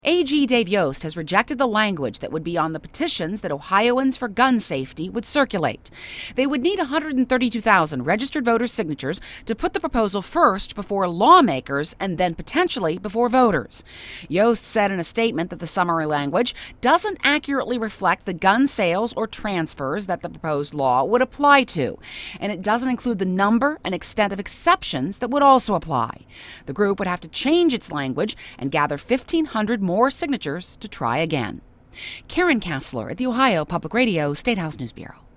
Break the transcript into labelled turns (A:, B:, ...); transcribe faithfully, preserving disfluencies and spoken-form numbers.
A: A G Dave Yost has rejected the language that would be on the petitions that Ohioans for gun safety would circulate. They would need one hundred thirty-two thousand registered voter signatures to put the proposal first before lawmakers and then potentially before voters. Yost said in a statement that the summary language doesn't accurately reflect the gun sales or transfers that the proposed law would apply to, and it doesn't include the number and extent of exceptions that would also apply. The group would have to change its language and gather fifteen hundred more more signatures to try again. Karen Kassler at the Ohio Public Radio State House News Bureau.